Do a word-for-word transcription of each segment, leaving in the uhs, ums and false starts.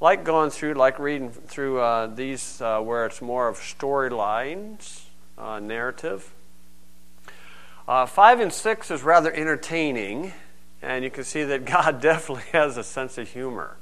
like going through, like reading through uh, these uh, where it's more of storylines, uh, narrative. Uh, five and six is rather entertaining, and you can see that God definitely has a sense of humor.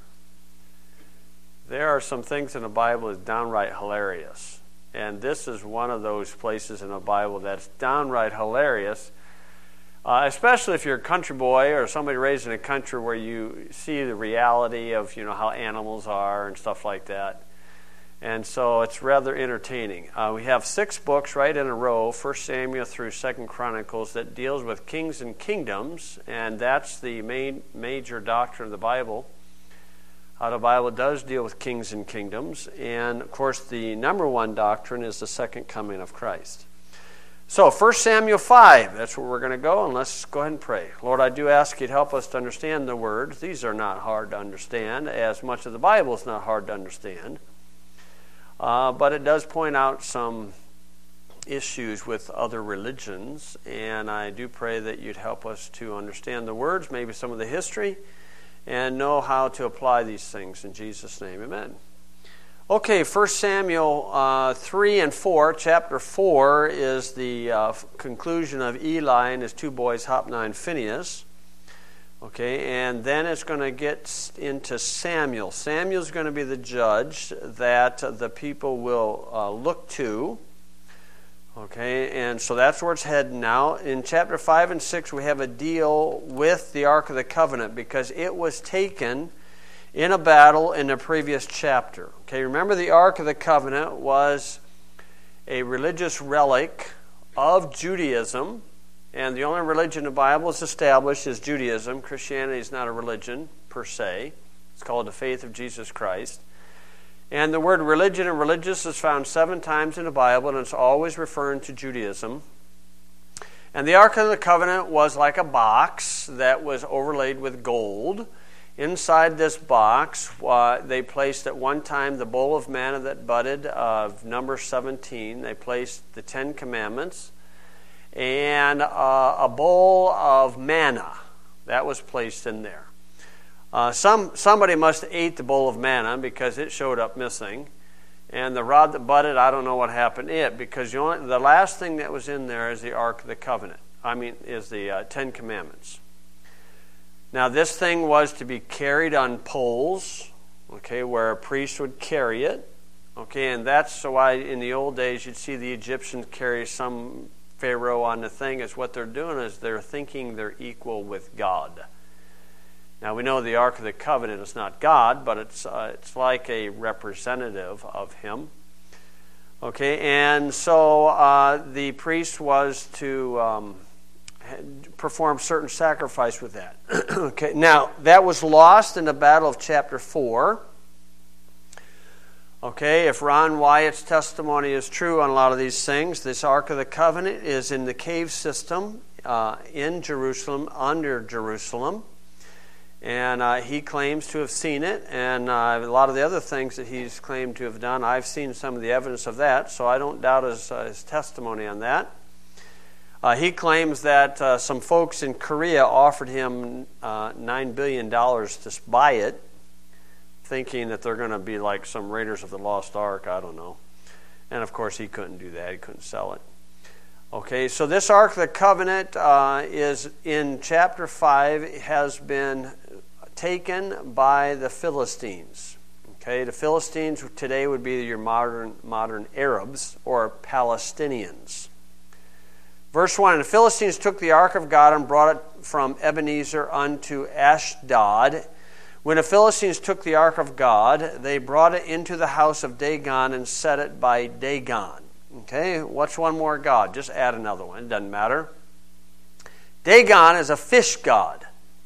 There are some things in the Bible that's downright hilarious, and this is one of those places in the Bible that's downright hilarious, uh, especially if you're a country boy or somebody raised in a country where you see the reality of, you know, how animals are and stuff like that. And so it's rather entertaining. Uh, we have six books right in a row, First Samuel through Second Chronicles, that deals with kings and kingdoms, and that's the main major doctrine of the Bible. Uh, the Bible does deal with kings and kingdoms, and of course the number one doctrine is the second coming of Christ. So First Samuel five, that's where we're going to go, and let's go ahead and pray. Lord, I do ask you to help us to understand the Word. These are not hard to understand, as much of the Bible is not hard to understand. Uh, but it does point out some issues with other religions, and I do pray that you'd help us to understand the words, maybe some of the history, and know how to apply these things. In Jesus' name, amen. Okay, First Samuel uh, three and four. Chapter four is the uh, conclusion of Eli and his two boys, Hophni and Phinehas. Okay, and then it's going to get into Samuel. Samuel's going to be the judge that the people will uh, look to. Okay, and so that's where it's heading now. In chapter five and six, we have a deal with the Ark of the Covenant because it was taken in a battle in the previous chapter. Okay, remember the Ark of the Covenant was a religious relic of Judaism. And the only religion the Bible is established is Judaism. Christianity is not a religion per se. It's called the faith of Jesus Christ. And the word religion and religious is found seven times in the Bible, and it's always referring to Judaism. And the Ark of the Covenant was like a box that was overlaid with gold. Inside this box, uh, they placed at one time the bowl of manna that budded of number seventeen. They placed the Ten Commandments. And uh, a bowl of manna that was placed in there. Uh, some somebody must have ate the bowl of manna because it showed up missing, and the rod that budded, I don't know what happened to it because the, only, the last thing that was in there is the Ark of the Covenant. I mean, is the uh, Ten Commandments. Now, this thing was to be carried on poles, okay, where a priest would carry it, okay, and that's why in the old days you'd see the Egyptians carry some Pharaoh on the thing. Is what they're doing is they're thinking they're equal with God. Now we know the Ark of the Covenant is not God, but it's uh, it's like a representative of Him. Okay, and so uh, the priest was to um, perform certain sacrifice with that. Okay, now that was lost in the battle of chapter four. Okay, if Ron Wyatt's testimony is true on a lot of these things, this Ark of the Covenant is in the cave system uh, in Jerusalem, under Jerusalem. And uh, he claims to have seen it, and uh, a lot of the other things that he's claimed to have done, I've seen some of the evidence of that, so I don't doubt his, uh, his testimony on that. Uh, he claims that uh, some folks in Korea offered him uh, nine billion dollars to buy it, thinking that they're going to be like some Raiders of the Lost Ark, I don't know. And of course he couldn't do that, he couldn't sell it. Okay, so this Ark of the Covenant uh, is in chapter five, has been taken by the Philistines. Okay, the Philistines today would be your modern modern Arabs or Palestinians. Verse one, and the Philistines took the ark of God and brought it from Ebenezer unto Ashdod. When the Philistines took the ark of God, they brought it into the house of Dagon and set it by Dagon. Okay, what's one more god? Just add another one. It doesn't matter. Dagon is a fish god.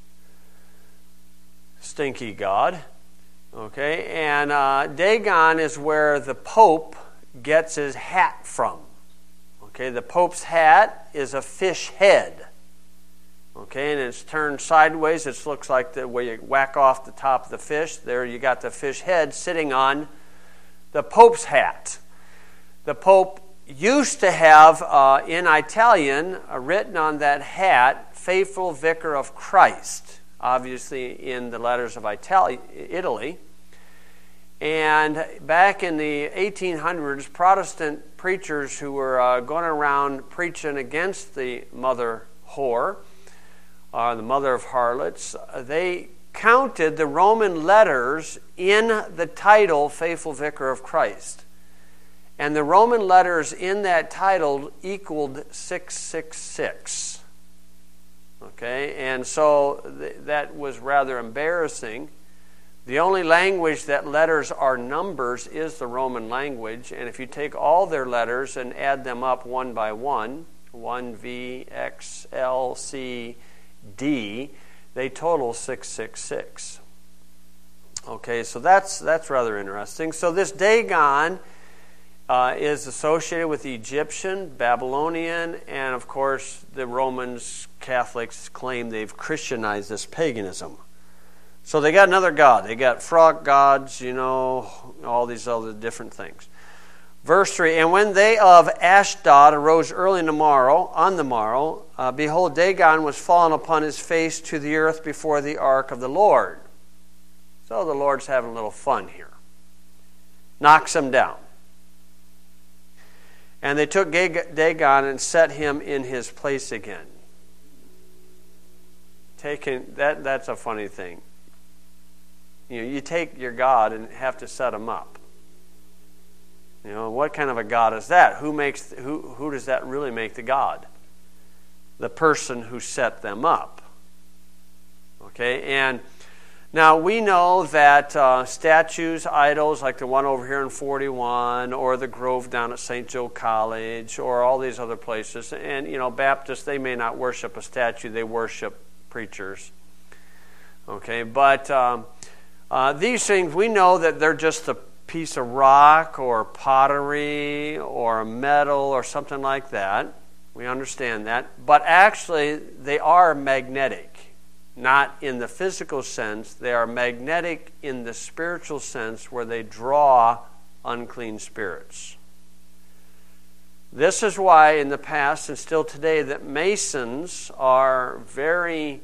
Stinky god. Okay, and uh, Dagon is where the Pope gets his hat from. Okay, the Pope's hat is a fish head. Okay, and it's turned sideways. It looks like the way you whack off the top of the fish. There you got the fish head sitting on the Pope's hat. The Pope used to have, uh, in Italian, uh, written on that hat, Faithful Vicar of Christ, obviously in the letters of Itali- Italy. And back in the eighteen hundreds, Protestant preachers who were uh, going around preaching against the mother whore, uh, the mother of harlots, uh, they counted the Roman letters in the title Faithful Vicar of Christ. And the Roman letters in that title equaled six six six. Okay, and so th- that was rather embarrassing. The only language that letters are numbers is the Roman language, and if you take all their letters and add them up one by one, one, V, X, L, C, D, they total six six six. Okay, so that's that's rather interesting. So this Dagon uh, is associated with the Egyptian, Babylonian, and of course the Romans, Catholics claim they've Christianized this paganism. So they got another god. They got frog gods, you know, all these other different things. Verse three, and when they of Ashdod arose early in the morrow, on the morrow, uh, behold, Dagon was fallen upon his face to the earth before the ark of the Lord. So the Lord's having a little fun here. Knocks him down. And they took Dagon and set him in his place again. Taking that that's a funny thing. You know, you take your God and have to set him up. You know, what kind of a God is that? Who makes who who does that really make the God? The person who set them up. Okay, and now we know that uh, statues, idols like the one over here in forty-one, or the Grove down at Saint Joe College, or all these other places, and you know, Baptists, they may not worship a statue; they worship preachers. Okay, but um, uh, these things, we know that they're just a piece of rock or pottery or metal or something like that. We understand that. But actually, they are magnetic. Not in the physical sense. They are magnetic in the spiritual sense where they draw unclean spirits. This is why in the past and still today that Masons are very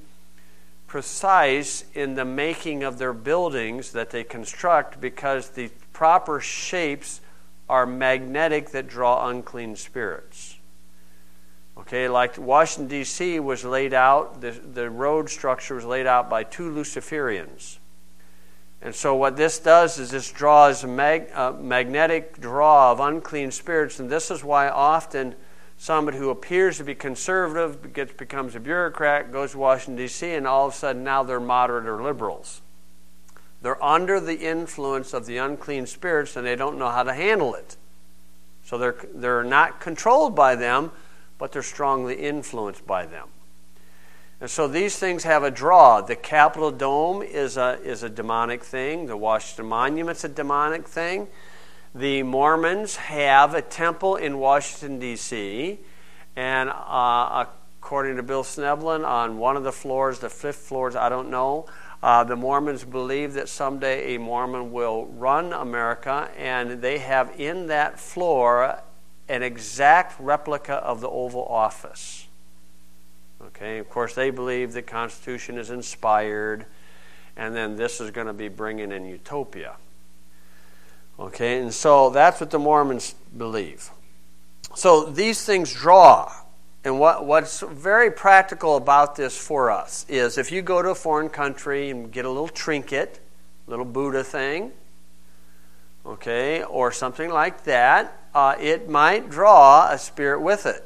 precise in the making of their buildings that they construct, because the proper shapes are magnetic that draw unclean spirits. Okay, like Washington, D C was laid out, the, the road structure was laid out by two Luciferians. And so what this does is this draws a mag, uh, magnetic draw of unclean spirits, and this is why often somebody who appears to be conservative gets, becomes a bureaucrat, goes to Washington, D C, and all of a sudden now they're moderate or liberals. They're under the influence of the unclean spirits, and they don't know how to handle it. So they're they're not controlled by them, but they're strongly influenced by them. And so these things have a draw. The Capitol Dome is a is a demonic thing. The Washington Monument's a demonic thing. The Mormons have a temple in Washington, D C, and uh, according to Bill Sneblin, on one of the floors, the fifth floors, I don't know, uh, the Mormons believe that someday a Mormon will run America, and they have in that floor an exact replica of the Oval Office. Okay, of course, they believe the Constitution is inspired, and then this is going to be bringing in utopia. Okay, and so that's what the Mormons believe. So these things draw. And what, what's very practical about this for us is if you go to a foreign country and get a little trinket, a little Buddha thing, okay, or something like that, uh, it might draw a spirit with it.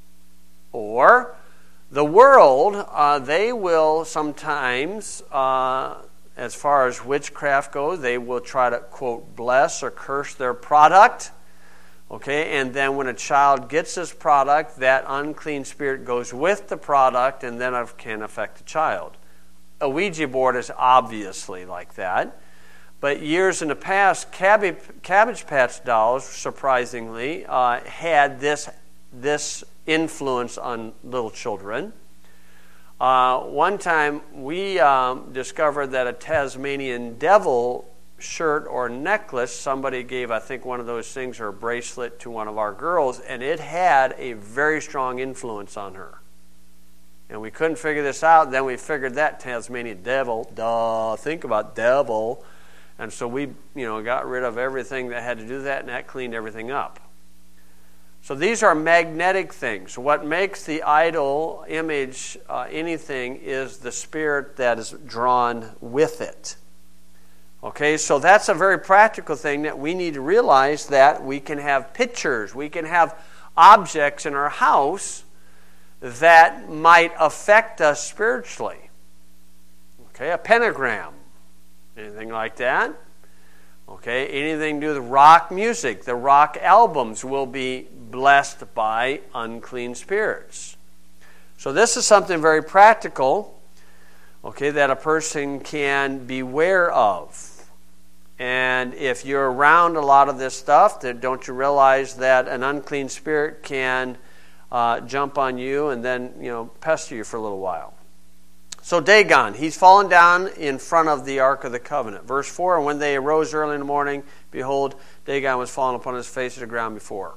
Or the world, uh, they will sometimes... Uh, As far as witchcraft goes, they will try to, quote, bless or curse their product. Okay, and then when a child gets this product, that unclean spirit goes with the product and then it can affect the child. A Ouija board is obviously like that. But years in the past, Cabbage, Cabbage Patch dolls, surprisingly, uh, had this, this influence on little children. Uh, one time we um, discovered that a Tasmanian devil shirt or necklace, somebody gave, I think, one of those things or a bracelet to one of our girls, and it had a very strong influence on her. And we couldn't figure this out. Then we figured that Tasmanian devil, duh, think about devil. And so we, you know, got rid of everything that had to do that, and that cleaned everything up. So these are magnetic things. What makes the idol image uh, anything is the spirit that is drawn with it. Okay, so that's a very practical thing that we need to realize, that we can have pictures, we can have objects in our house that might affect us spiritually. Okay, a pentagram, anything like that. Okay, anything to do with rock music. The rock albums will be blessed by unclean spirits. So this is something very practical, okay, that a person can beware of. And if you're around a lot of this stuff, then don't you realize that an unclean spirit can uh, jump on you and then, you know, pester you for a little while. So Dagon, he's fallen down in front of the Ark of the Covenant. Verse four, and when they arose early in the morning, behold, Dagon was fallen upon his face to the ground before.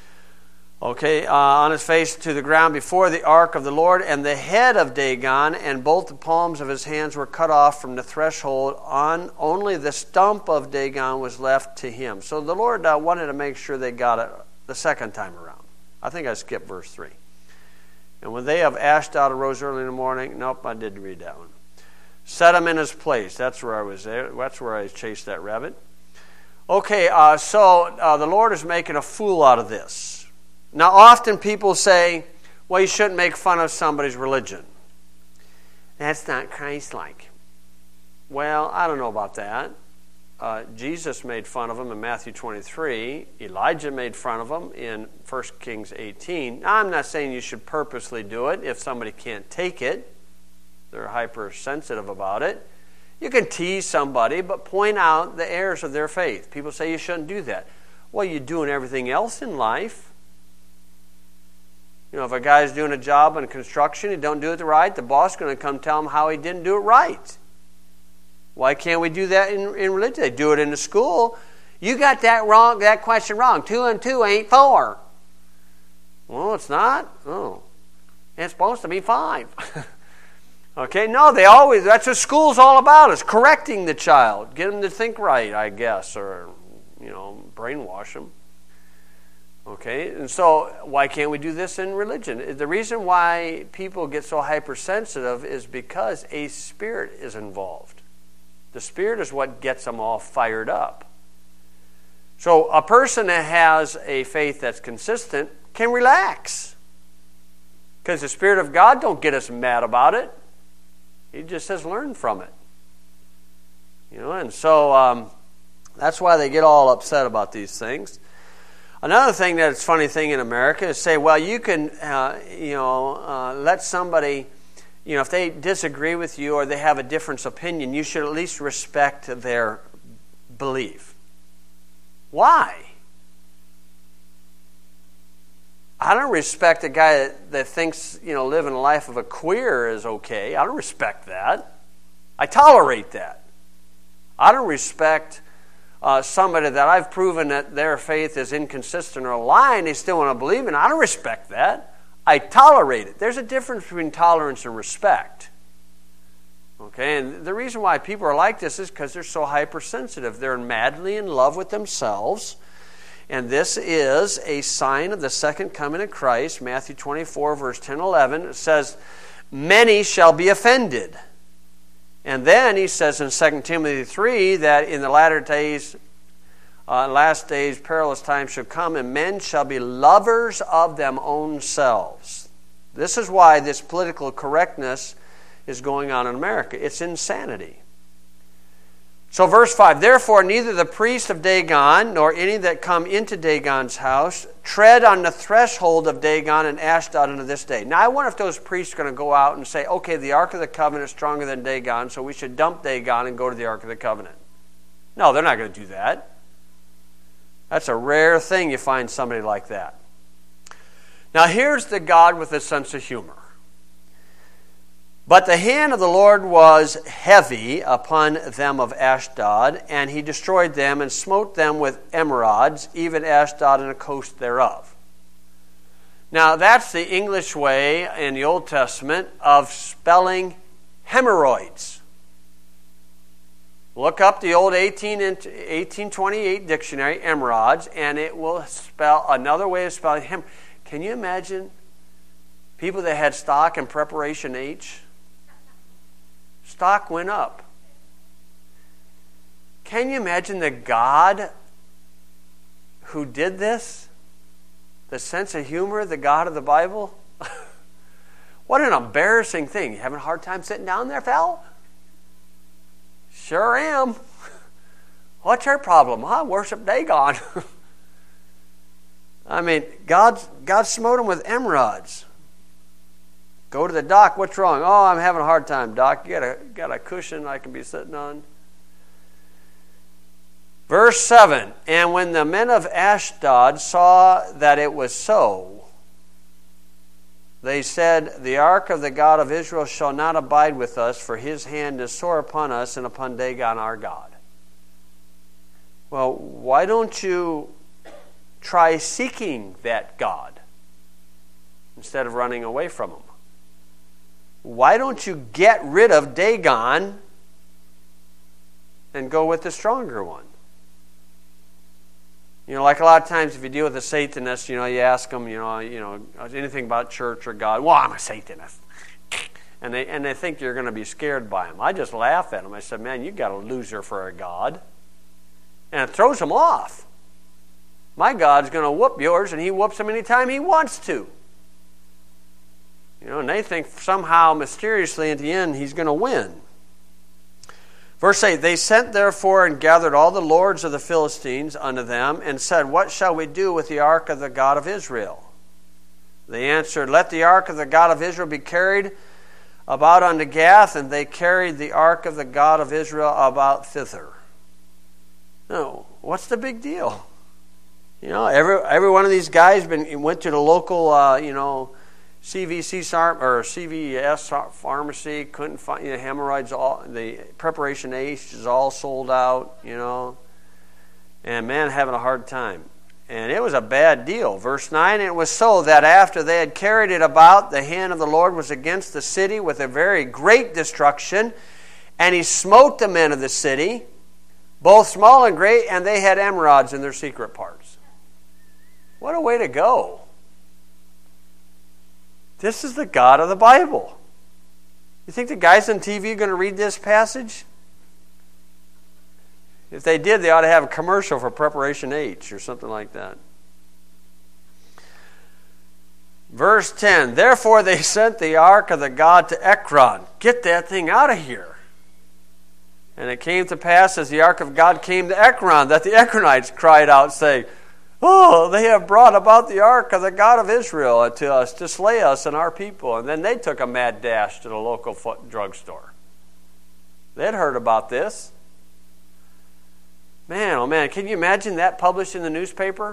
Okay, uh, on his face to the ground before the ark of the Lord, and the head of Dagon and both the palms of his hands were cut off from the threshold. On only the stump of Dagon was left to him. So the Lord uh, wanted to make sure they got it the second time around. I think I skipped verse three. And when they of Ashdod arose early in the morning, nope, I didn't read that one. Set him in his place. That's where I was there. That's where I chased that rabbit. Okay, uh, so uh, the Lord is making a fool out of this. Now, often people say, well, you shouldn't make fun of somebody's religion. That's not Christ-like. Well, I don't know about that. Uh, Jesus made fun of him in Matthew twenty-three. Elijah made fun of him in First Kings eighteen. Now, I'm not saying you should purposely do it if somebody can't take it. They're hypersensitive about it. You can tease somebody, but point out the errors of their faith. People say you shouldn't do that. Well, you're doing everything else in life. You know, if a guy's doing a job in construction, he don't do it right, the boss is going to come tell him how he didn't do it right. Why can't we do that in, in religion? They do it in the school. You got that wrong, that question wrong. Two and two ain't four. Well, it's not. Oh, it's supposed to be five. Okay, no, they always, that's what school's all about, is correcting the child. Get them to think right, I guess, or, you know, brainwash them. Okay, and so why can't we do this in religion? The reason why people get so hypersensitive is because a spirit is involved. The spirit is what gets them all fired up. So a person that has a faith that's consistent can relax. Because the Spirit of God don't get us mad about it. He just says learn from it. You know, and so um, that's why they get all upset about these things. Another thing that's a funny thing in America is say, well, you can, uh, you know, uh, let somebody, you know, if they disagree with you or they have a different opinion, you should at least respect their belief. Why? I don't respect a guy that, that thinks, you know, living a life of a queer is okay. I don't respect that. I tolerate that. I don't respect uh, somebody that I've proven that their faith is inconsistent or lying, they still want to believe in. I don't respect that. I tolerate it. There's a difference between tolerance and respect. Okay, and the reason why people are like this is because they're so hypersensitive. They're madly in love with themselves. And this is a sign of the second coming of Christ. Matthew twenty-four, verse ten and eleven. It says, many shall be offended. And then he says in Second Timothy three that in the latter days, uh, last days, perilous times shall come, and men shall be lovers of them own selves. This is why this political correctness is going on in America. It's insanity. So verse five, therefore neither the priest of Dagon nor any that come into Dagon's house tread on the threshold of Dagon and Ashdod unto this day. Now I wonder if those priests are going to go out and say, okay, the Ark of the Covenant is stronger than Dagon, so we should dump Dagon and go to the Ark of the Covenant. No, they're not going to do that. That's a rare thing you find somebody like that. Now here's the God with a sense of humor. But the hand of the Lord was heavy upon them of Ashdod, and he destroyed them and smote them with emerods, even Ashdod and the coast thereof. Now that's the English way in the Old Testament of spelling hemorrhoids. Look up the old eighteen twenty-eight dictionary, emerods, and it will spell another way of spelling him. Can you imagine people that had stock in preparation H? Stock went up. Can you imagine the God who did this? The sense of humor, the God of the Bible? What an embarrassing thing. You having a hard time sitting down there, Phil? Sure am. What's your problem? I worship Dagon. I mean, God, God smote him with emerods. Go to the doc. What's wrong? Oh, I'm having a hard time, doc. You got a, got a cushion I can be sitting on? Verse seven, and when the men of Ashdod saw that it was so, they said, the ark of the God of Israel shall not abide with us, for his hand is sore upon us and upon Dagon our God. Well, why don't you try seeking that God instead of running away from him? Why don't you get rid of Dagon and go with the stronger one? You know, like a lot of times if you deal with a Satanist, you know, you ask them, you know, you know, anything about church or God. Well, I'm a Satanist. And they and they think you're going to be scared by them. I just laugh at them. I said, man, you got a loser for a God. And it throws them off. My God's going to whoop yours, and he whoops them anytime he wants to. You know, and they think somehow, mysteriously, at the end, he's going to win. Verse eight, they sent therefore and gathered all the lords of the Philistines unto them, and said, what shall we do with the ark of the God of Israel? They answered, let the ark of the God of Israel be carried about unto Gath, and they carried the ark of the God of Israel about thither. No, what's the big deal? You know, every every one of these guys been went to the local, uh, you know, C V C or C V S pharmacy, couldn't find, you know, hemorrhoids, all the preparation H is all sold out, you know, and man having a hard time. And it was a bad deal. Verse nine, it was so that after they had carried it about, the hand of the Lord was against the city with a very great destruction, and he smote the men of the city, both small and great, and they had emerods in their secret parts. What a way to go. This is the God of the Bible. You think the guys on T V are going to read this passage? If they did, they ought to have a commercial for Preparation H or something like that. Verse ten, therefore they sent the ark of the God to Ekron. Get that thing out of here. And it came to pass as the ark of God came to Ekron, that the Ekronites cried out, saying, oh, they have brought about the ark of the God of Israel to us to slay us and our people. And then they took a mad dash to the local drugstore. They'd heard about this. Man, oh man, can you imagine that published in the newspaper?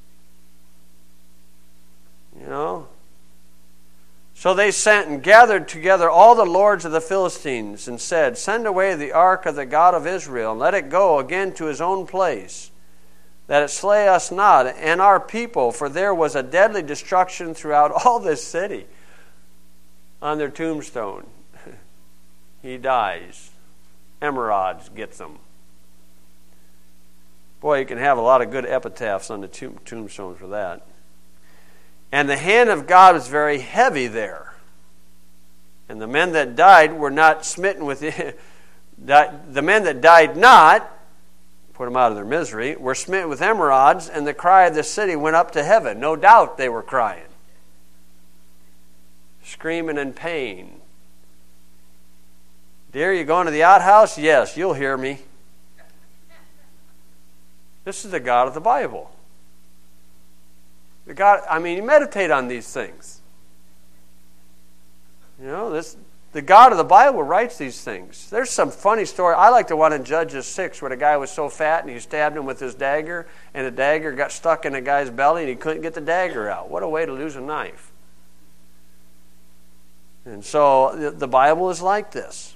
You know? So they sent and gathered together all the lords of the Philistines and said, send away the ark of the God of Israel and let it go again to his own place, that it slay us not and our people, for there was a deadly destruction throughout all this city. On their tombstone, he dies. Emerods gets them. Boy, you can have a lot of good epitaphs on the tomb, tombstones for that. And the hand of God was very heavy there. And the men that died were not smitten with it. The men that died not, put them out of their misery, were smitten with emerods, and the cry of the city went up to heaven. No doubt they were crying. Screaming in pain. Dear, you going to the outhouse? Yes, you'll hear me. This is the God of the Bible. The God, I mean, you meditate on these things. You know, this the God of the Bible writes these things. There's some funny story. I like the one in Judges six where the guy was so fat and he stabbed him with his dagger, and the dagger got stuck in the guy's belly and he couldn't get the dagger out. What a way to lose a knife. And so the Bible is like this.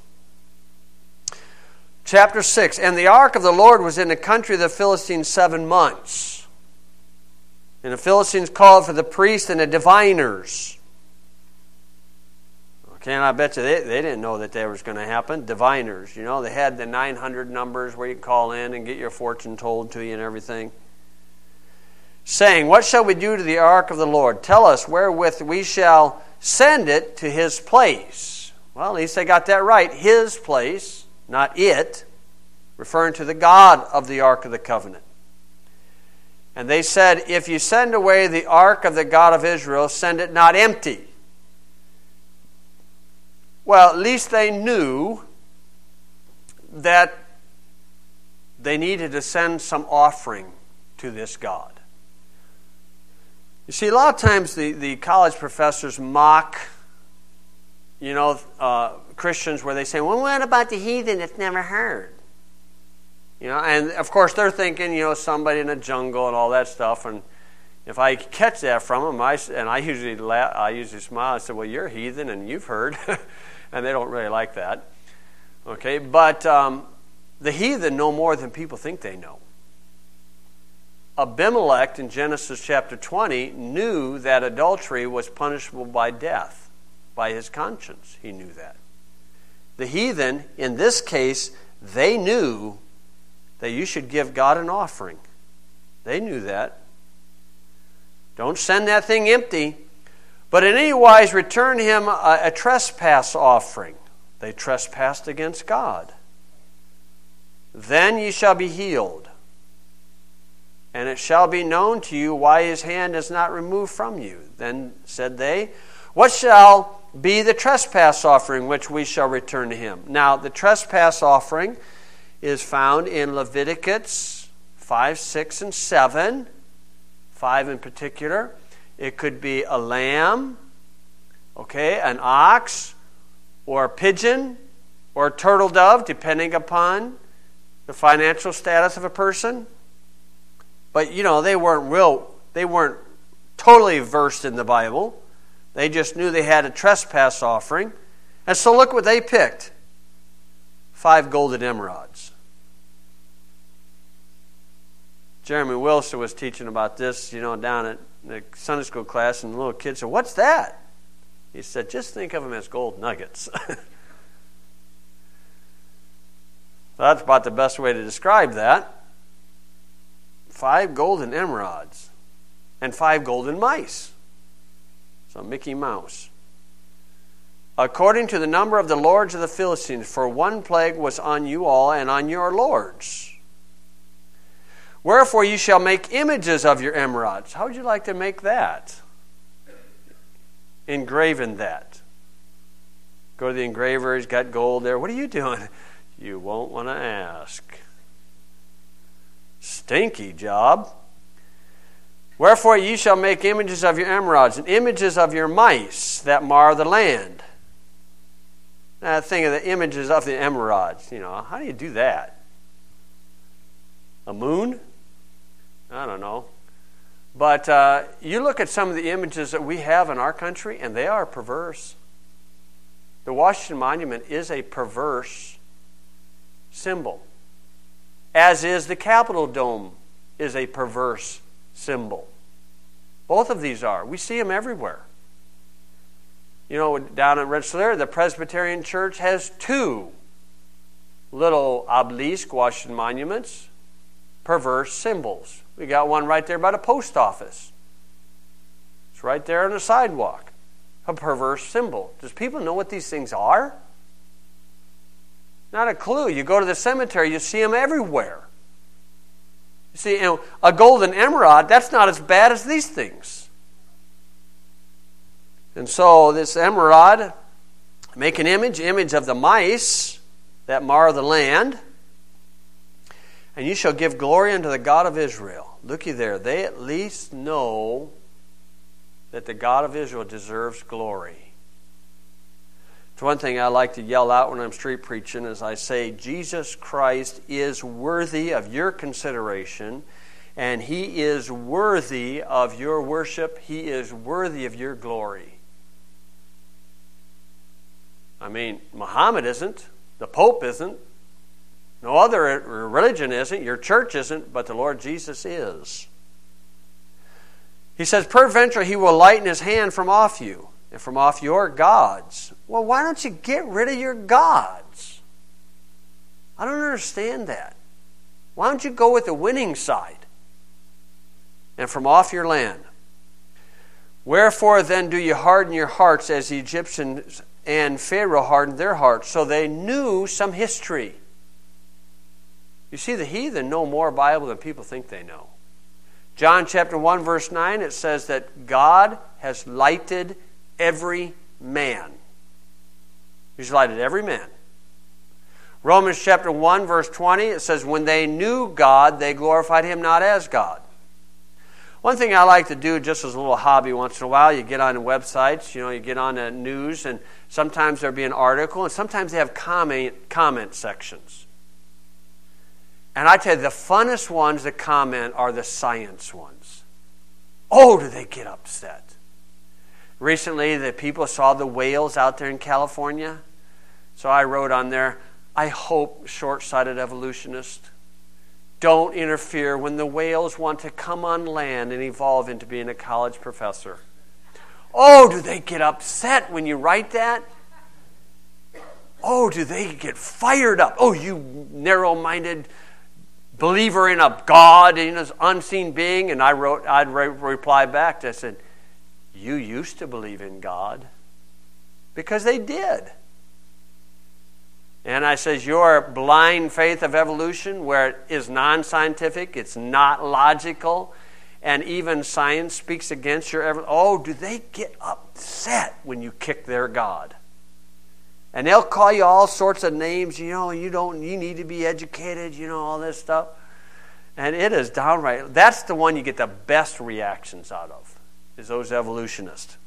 Chapter six, and the ark of the Lord was in the country of the Philistines seven months. And the Philistines called for the priests and the diviners. Okay, and I bet you they, they didn't know that that was going to happen. Diviners, you know, they had the nine hundred numbers where you call in and get your fortune told to you and everything. Saying, what shall we do to the ark of the Lord? Tell us wherewith we shall send it to his place. Well, at least they got that right. His place, not it, referring to the God of the ark of the covenant. And they said, if you send away the ark of the God of Israel, send it not empty. Well, at least they knew that they needed to send some offering to this God. You see, a lot of times the, the college professors mock, you know, uh, Christians where they say, well, what about the heathen that's never heard? You know, and of course they're thinking, you know, somebody in a jungle and all that stuff. And if I catch that from them, I, and I usually laugh, I usually smile. I say, well, you're heathen and you've heard. And they don't really like that. Okay, but um, the heathen know more than people think they know. Abimelech in Genesis chapter twenty knew that adultery was punishable by death, by his conscience. He knew that. The heathen, in this case, they knew that you should give God an offering. They knew that. Don't send that thing empty. But in any wise return him a, a trespass offering. They trespassed against God. Then ye shall be healed. And it shall be known to you why his hand is not removed from you. Then said they, what shall be the trespass offering which we shall return to him? Now, the trespass offering is found in Leviticus five, six, and seven. five in particular. It could be a lamb, okay, an ox, or a pigeon, or a turtle dove, depending upon the financial status of a person. But, you know, they weren't real, they weren't totally versed in the Bible. They just knew they had a trespass offering. And so look what they picked. Five golden emerods. Jeremy Wilson was teaching about this, you know, down at the Sunday school class, and the little kid said, what's that? He said, just think of them as gold nuggets. That's about the best way to describe that. Five golden emerods and five golden mice. So Mickey Mouse. According to the number of the lords of the Philistines, for one plague was on you all and on your lords. Wherefore you shall make images of your emerods. How would you like to make that? Engraven that. Go to the engraver, he's got gold there. What are you doing? You won't want to ask. Stinky job. Wherefore ye shall make images of your emerods and images of your mice that mar the land. Now think of the images of the emerods. You know, how do you do that? A moon? I don't know. But uh, you look at some of the images that we have in our country, and they are perverse. The Washington Monument is a perverse symbol, as is the Capitol Dome is a perverse symbol. Both of these are. We see them everywhere. You know, down in Rensselaer, the Presbyterian Church has two little obelisk Washington monuments, perverse symbols. We got one right there by the post office. It's right there on the sidewalk. A perverse symbol. Does people know what these things are? Not a clue. You go to the cemetery, you see them everywhere. You see, you know, a golden emerald, that's not as bad as these things. And so this emerald, make an image, image of the mice that mar the land. And you shall give glory unto the God of Israel. Looky there. They at least know that the God of Israel deserves glory. It's one thing I like to yell out when I'm street preaching is I say, Jesus Christ is worthy of your consideration, and He is worthy of your worship. He is worthy of your glory. I mean, Muhammad isn't. The Pope isn't. No other religion isn't, your church isn't, but the Lord Jesus is. He says, peradventure he will lighten his hand from off you. and from off your gods. Well, why don't you get rid of your gods? I don't understand that. Why don't you go with the winning side? And from off your land. Wherefore then do you harden your hearts as the Egyptians and Pharaoh hardened their hearts? So they knew some history. You see, the heathen know more Bible than people think they know. John chapter one verse nine, it says that God has lighted every man. He's lighted every man. Romans chapter one verse twenty, it says, when they knew God, they glorified Him not as God. One thing I like to do just as a little hobby once in a while, you get on the websites, you know, you get on the news, and sometimes there'll be an article, and sometimes they have comment, comment sections. And I tell you, the funnest ones that comment are the science ones. Oh, do they get upset. Recently, the people saw the whales out there in California. So I wrote on there, I hope, short-sighted evolutionists, don't interfere when the whales want to come on land and evolve into being a college professor. Oh, do they get upset when you write that? Oh, do they get fired up? Oh, you narrow-minded believer in a God, in an unseen being. And I wrote, I'd re- reply back. I said, you used to believe in God. Because they did. And I says, your blind faith of evolution, where it is non-scientific, it's not logical, and even science speaks against your ever. Oh, do they get upset when you kick their God? And they'll call you all sorts of names. You know, you don't. You need to be educated. You know, all this stuff. And it is downright. That's the one you get the best reactions out of, is those evolutionists.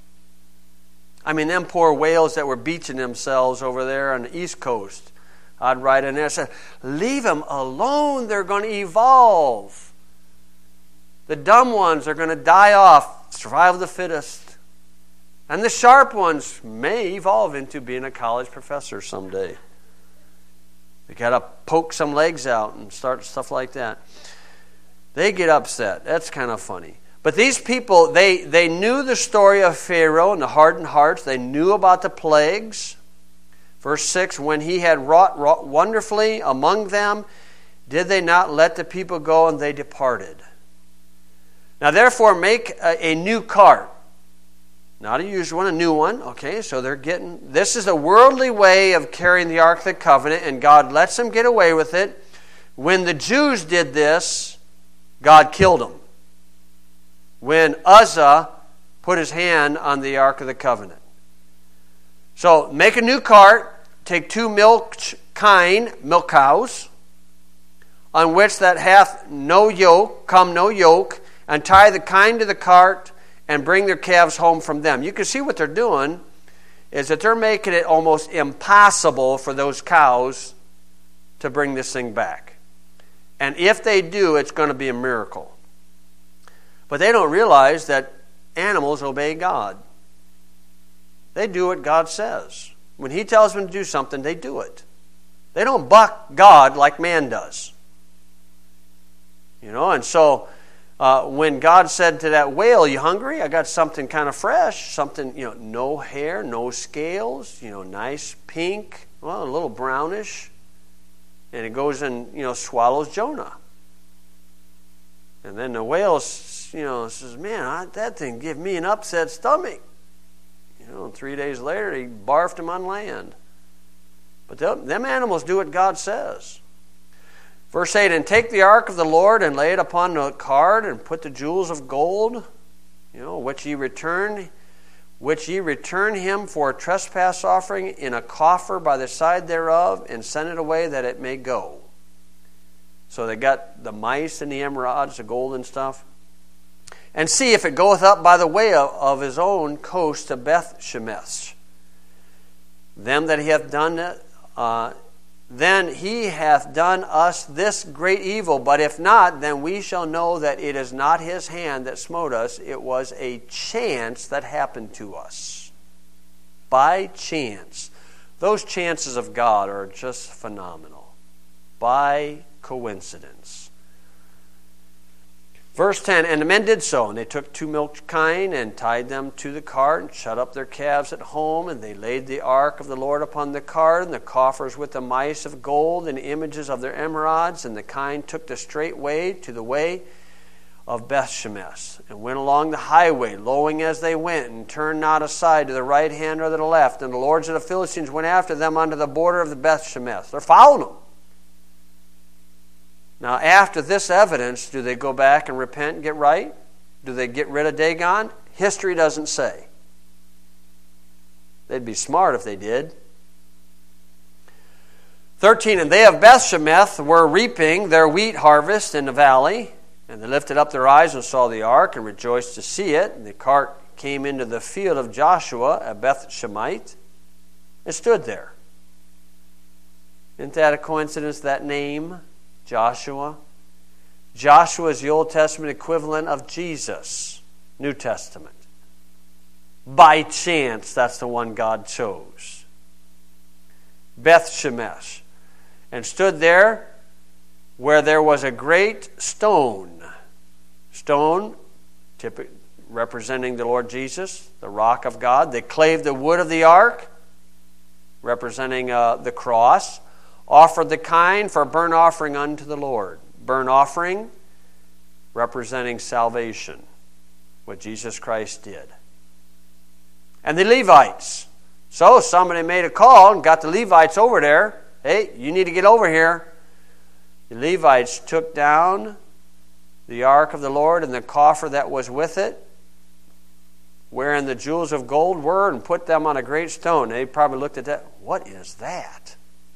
I mean, them poor whales that were beaching themselves over there on the East Coast. I'd write in there and say, leave them alone. They're going to evolve. The dumb ones are going to die off. Survival of the fittest. And the sharp ones may evolve into being a college professor someday. They got to poke some legs out and start stuff like that. They get upset. That's kind of funny. But these people, they, they knew the story of Pharaoh and the hardened hearts. They knew about the plagues. Verse six, when he had wrought, wrought wonderfully among them, did they not let the people go, and they departed? Now therefore make a, a new cart. Not a used one, a new one. Okay, so they're getting... This is a worldly way of carrying the Ark of the Covenant, and God lets them get away with it. When the Jews did this, God killed them. When Uzzah put his hand on the Ark of the Covenant. So, make a new cart, take two milk kine, milk cows, on which that hath no yoke, come no yoke, and tie the kine to the cart, and bring their calves home from them. You can see what they're doing is that they're making it almost impossible for those cows to bring this thing back. And if they do, it's going to be a miracle. But they don't realize that animals obey God. They do what God says. When He tells them to do something, they do it. They don't buck God like man does. You know, and so... Uh, when God said to that whale, you hungry? I got something kind of fresh. Something, you know, no hair, no scales, you know, nice pink, well, a little brownish. And it goes and, you know, swallows Jonah. And then the whale, you know, says, man, I, that thing gave me an upset stomach. You know, and three days later, he barfed him on land. But them, them animals do what God says. Verse eight, and take the ark of the Lord and lay it upon the cart and put the jewels of gold, you know, which ye return, which ye return him for a trespass offering in a coffer by the side thereof, and send it away that it may go. So they got the mice and the emeralds, the gold and stuff. And see if it goeth up by the way of, of his own coast to Beth Shemesh. Them that he hath done it, uh, then he hath done us this great evil. But if not, then we shall know that it is not his hand that smote us. It was a chance that happened to us. By chance. Those chances of God are just phenomenal. By coincidence. Verse ten, and the men did so, and they took two milch kine and tied them to the cart and shut up their calves at home, and they laid the ark of the Lord upon the cart, and the coffers with the mice of gold and images of their emerods, and the kine took the straight way to the way of Bethshemesh, and went along the highway, lowing as they went, and turned not aside to the right hand or to the left. And the lords of the Philistines went after them unto the border of the Bethshemesh. They're following them. Now, after this evidence, do they go back and repent and get right? Do they get rid of Dagon? History doesn't say. They'd be smart if they did. thirteen, and they of Bethshemesh were reaping their wheat harvest in the valley, and they lifted up their eyes and saw the ark and rejoiced to see it. And the cart came into the field of Joshua at Beth-Shemite and stood there. Isn't that a coincidence, that name? Joshua. Joshua is the Old Testament equivalent of Jesus, New Testament. By chance, that's the one God chose. Beth-Shemesh. And stood there where there was a great stone. Stone, typically representing the Lord Jesus, the rock of God. They clave the wood of the ark, representing uh, the cross. Offered the kine for a burnt offering unto the Lord. Burnt offering representing salvation, what Jesus Christ did. And the Levites. So somebody made a call and got the Levites over there. Hey, you need to get over here. The Levites took down the ark of the Lord and the coffer that was with it, wherein the jewels of gold were, and put them on a great stone. They probably looked at that. What is that?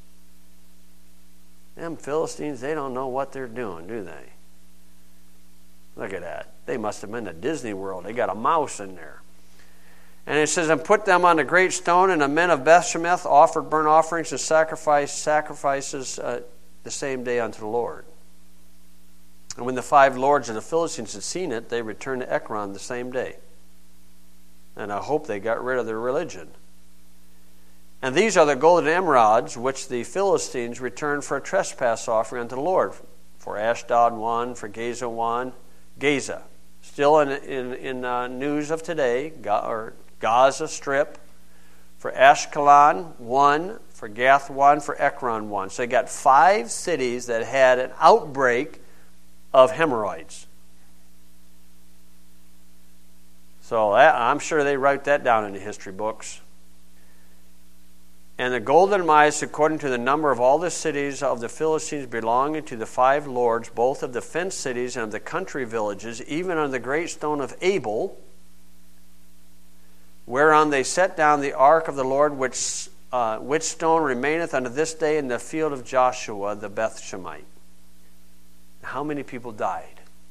Them Philistines, they don't know what they're doing, do they? Look at that. They must have been to Disney World. They got a mouse in there. And it says, and put them on a great stone, and the men of Bethshemesh offered burnt offerings and sacrifice, sacrifices uh, the same day unto the Lord. And when the five lords of the Philistines had seen it, they returned to Ekron the same day. And I hope they got rid of their religion. And these are the golden emerods which the Philistines returned for a trespass offering unto the Lord. For Ashdod one, for Gaza one. Gaza, still in in, in uh, news of today, Ga- or Gaza Strip. For Ashkelon one, for Gath one, for Ekron one. So they got five cities that had an outbreak of hemorrhoids. So that, I'm sure they write that down in the history books. And the golden mice, according to the number of all the cities of the Philistines belonging to the five lords, both of the fenced cities and of the country villages, even on the great stone of Abel, whereon they set down the ark of the Lord, which uh, which stone remaineth unto this day in the field of Joshua the Beth-Shemite. How many people died?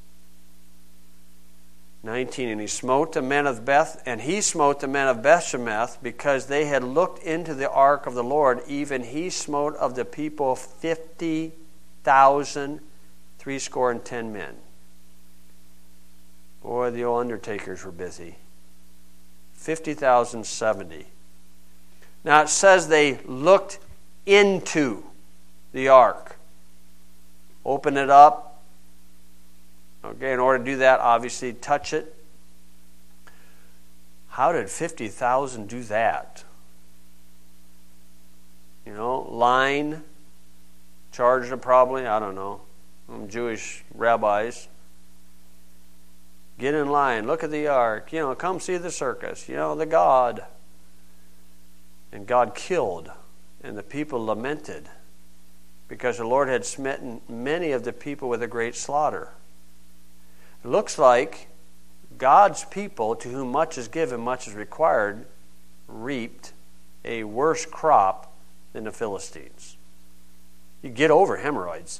nineteen, and he smote the men of Beth, and he smote the men of Bethshemesh, because they had looked into the ark of the Lord. Even he smote of the people fifty thousand, threescore and ten men. Boy, the old undertakers were busy. Fifty thousand seventy. Now it says they looked into the ark. Open it up. Okay, in order to do that, obviously touch it. How did fifty thousand do that? You know, line, charged them probably, I don't know. Some Jewish rabbis. Get in line, look at the ark, you know, come see the circus, you know, the God. And God killed, and the people lamented, because the Lord had smitten many of the people with a great slaughter. It looks like God's people, to whom much is given, much is required, reaped a worse crop than the Philistines. You get over hemorrhoids.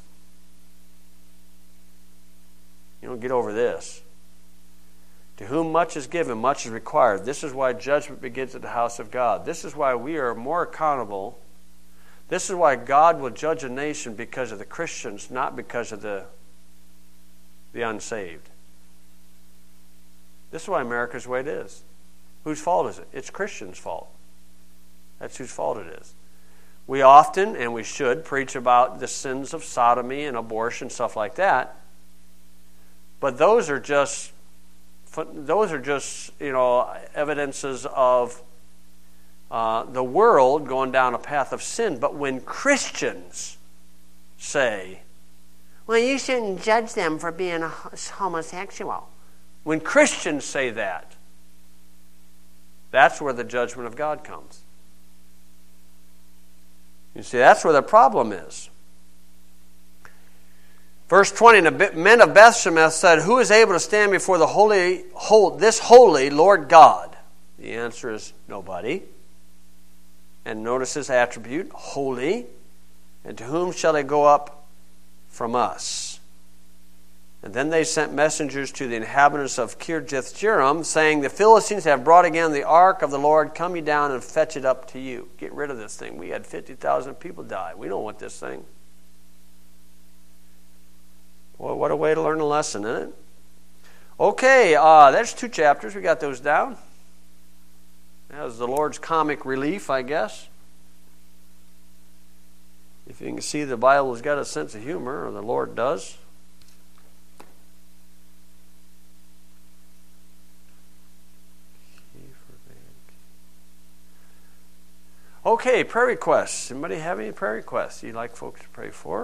You don't get over this. To whom much is given, much is required. This is why judgment begins at the house of God. This is why we are more accountable. This is why God will judge a nation because of the Christians, not because of the, the unsaved. This is why America's the way it is. Whose fault is it? It's Christians' fault. That's whose fault it is. We often, and we should, preach about the sins of sodomy and abortion, stuff like that. But those are just those are just you know evidences of uh, the world going down a path of sin. But when Christians say, "Well, you shouldn't judge them for being homosexual," when Christians say that, that's where the judgment of God comes. You see, that's where the problem is. Verse twenty, the men of Bethshemesh said, "Who is able to stand before the holy, this holy Lord God?" The answer is nobody. And notice his attribute, holy. And to whom shall they go up from us? And then they sent messengers to the inhabitants of Kirjath-jearim, saying, "The Philistines have brought again the ark of the Lord. Come ye down and fetch it up to you." Get rid of this thing. We had fifty thousand people die. We don't want this thing. Well, what a way to learn a lesson, isn't it? Okay, uh, there's two chapters. We got those down. That was the Lord's comic relief, I guess. If you can see, the Bible's got a sense of humor, or the Lord does. Okay, prayer requests. Anybody have any prayer requests you'd like folks to pray for?